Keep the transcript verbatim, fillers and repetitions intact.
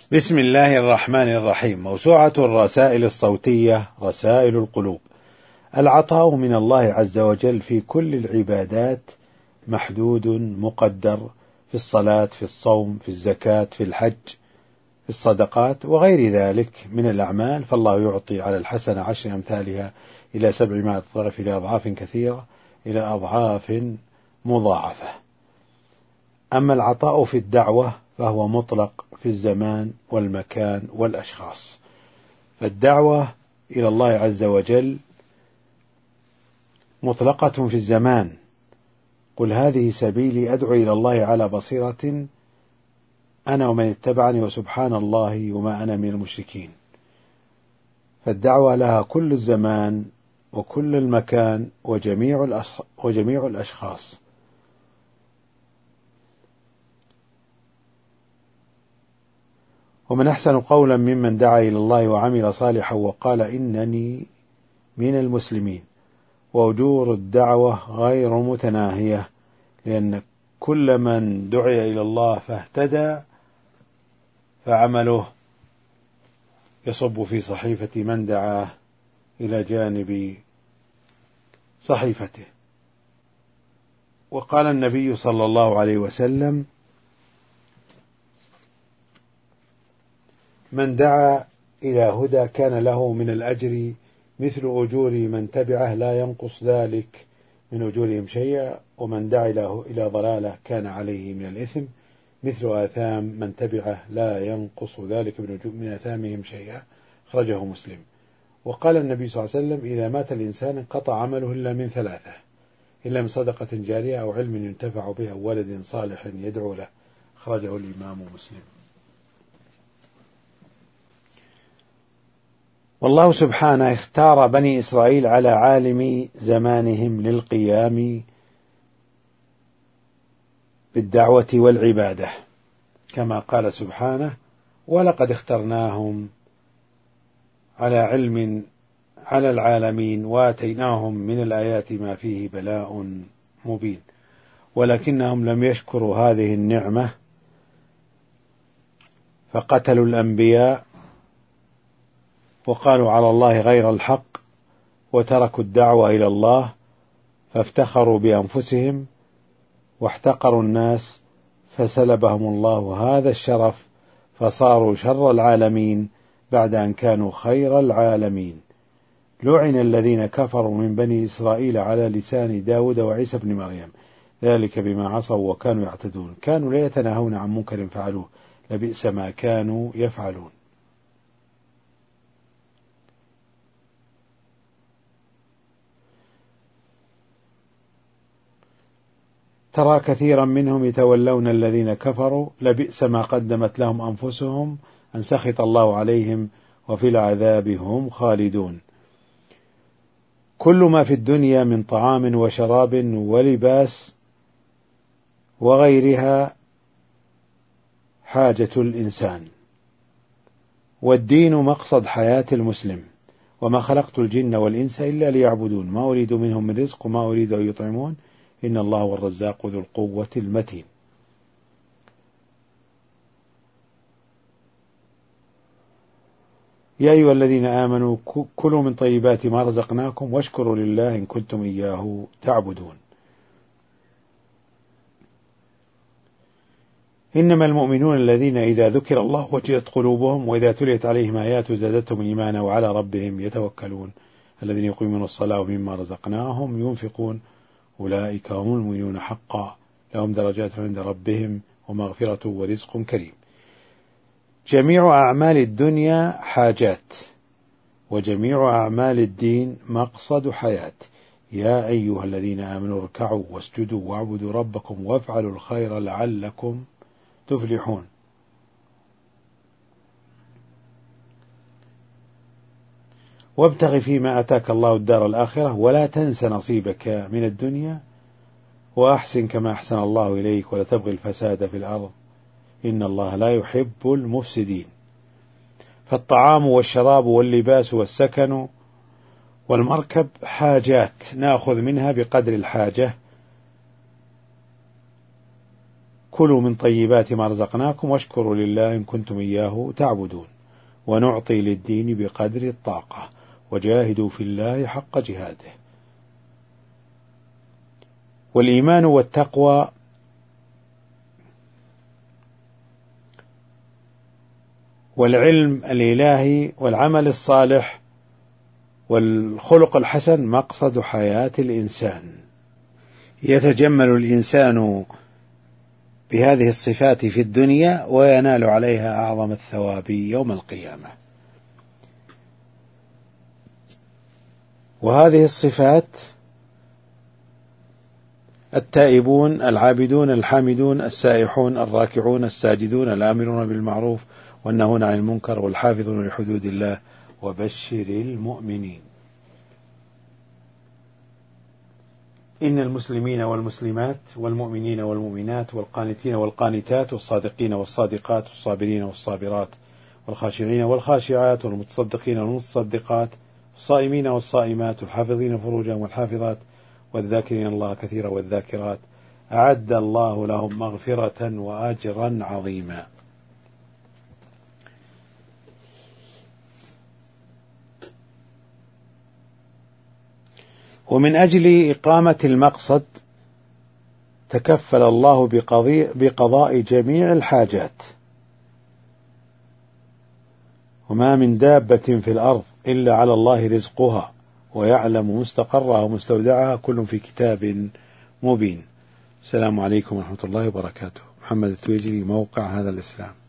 بسم الله الرحمن الرحيم. موسوعة الرسائل الصوتية رسائل القلوب. العطاء من الله عز وجل في كل العبادات محدود مقدر، في الصلاة، في الصوم، في الزكاة، في الحج، في الصدقات وغير ذلك من الأعمال، فالله يعطي على الحسنة عشر أمثالها إلى سبعمائة ضعف إلى أضعاف كثيرة إلى أضعاف مضاعفة. أما العطاء في الدعوة فهو مطلق في الزمان والمكان والأشخاص، فالدعوة إلى الله عز وجل مطلقة في الزمان، قل هذه سبيلي أدعو إلى الله على بصيرة أنا ومن اتبعني وسبحان الله وما أنا من المشركين، فالدعوة لها كل الزمان وكل المكان وجميع وجميع الأشخاص. ومن أحسن قولا ممن دعا إلى الله وعمل صالحا وقال إنني من المسلمين. وأجور الدعوة غير متناهية، لأن كل من دعي إلى الله فاهتدى فعمله يصب في صحيفة من دعاه إلى جانب صحيفته. وقال النبي صلى الله عليه وسلم: من دعا إلى هدى كان له من الأجر مثل أجور من تبعه لا ينقص ذلك من أجورهم شيئا، ومن دعا إلى ضلالة كان عليه من الإثم مثل آثام من تبعه لا ينقص ذلك من آثامهم شيئا، أخرجه مسلم. وقال النبي صلى الله عليه وسلم: إذا مات الإنسان انقطع عمله إلا من ثلاثة، إلا من صدقة جارية أو علم ينتفع به أو ولد صالح يدعو له، أخرجه الإمام مسلم. والله سبحانه اختار بني إسرائيل على عالم زمانهم للقيام بالدعوة والعبادة، كما قال سبحانه: ولقد اخترناهم على علم على العالمين وآتيناهم من الآيات ما فيه بلاء مبين. ولكنهم لم يشكروا هذه النعمة فقتلوا الأنبياء وقالوا على الله غير الحق وتركوا الدعوة إلى الله، فافتخروا بأنفسهم واحتقروا الناس فسلبهم الله هذا الشرف، فصاروا شر العالمين بعد أن كانوا خير العالمين. لعن الذين كفروا من بني إسرائيل على لسان داود وعيسى بن مريم، ذلك بما عصوا وكانوا يعتدون، كانوا لا يتناهون عن منكر فعلوه، لبئس ما كانوا يفعلون. ترى كثيرا منهم يتولون الذين كفروا، لبئس ما قدمت لهم أنفسهم أن سخط الله عليهم وفي العذاب هم خالدون. كل ما في الدنيا من طعام وشراب ولباس وغيرها حاجة الإنسان، والدين مقصد حياة المسلم. وما خلقت الجن والإنس إلا ليعبدون، ما أريد منهم من رزق وما أريد أن يطعمون، إن الله هو الرزاق ذو القوة المتين. يا أيها الذين آمنوا كلوا من طيبات ما رزقناكم واشكروا لله إن كنتم إياه تعبدون. إنما المؤمنون الذين إذا ذكر الله وجلت قلوبهم وإذا تليت عليهم آياته زادتهم إيمانا وعلى ربهم يتوكلون الذين يقيمون الصلاة ومما رزقناهم ينفقون أولئك هم المؤمنون حقا لهم درجات عند ربهم ومغفرة ورزق كريم. جميع أعمال الدنيا حاجات، وجميع أعمال الدين مقصد حياة. يا أيها الذين آمنوا اركعوا واسجدوا واعبدوا ربكم وافعلوا الخير لعلكم تفلحون. وابتغ فيما أتاك الله الدار الآخرة ولا تنس نصيبك من الدنيا وأحسن كما أحسن الله إليك ولا تبغي الفساد في الأرض إن الله لا يحب المفسدين. فالطعام والشراب واللباس والسكن والمركب حاجات نأخذ منها بقدر الحاجة، كلوا من طيبات ما رزقناكم واشكروا لله إن كنتم إياه تعبدون ونعطي للدين بقدر الطاقة وجاهدوا في الله حق جهاده. والإيمان والتقوى والعلم الإلهي والعمل الصالح والخلق الحسن مقصد حياة الإنسان. يتجمل الإنسان بهذه الصفات في الدنيا وينال عليها أعظم الثواب يوم القيامة. وهذه الصفات التائبون العابدون الحامدون السائحون الراكعون الساجدون الآمرون بالمعروف والنهون عن المنكر والحافظون لحدود الله وبشر المؤمنين. إن المسلمين والمسلمات والمؤمنين والمؤمنات والقانتين والقانتات والصادقين والصادقات والصابرين والصابرات والخاشعين والخاشعات والمتصدقين والمتصدقات والصائمين والصائمات والحافظين فروجهم والحافظات والذاكرين الله كثيرا والذاكرات أعد الله لهم مغفرة وأجرا عظيما. ومن أجل إقامة المقصد تكفل الله بقضاء جميع الحاجات. وما من دابة في الأرض إلا على الله رزقها ويعلم مستقرها ومستودعها كل في كتاب مبين. السلام عليكم ورحمة الله وبركاته. محمد التويجري، موقع هذا الإسلام.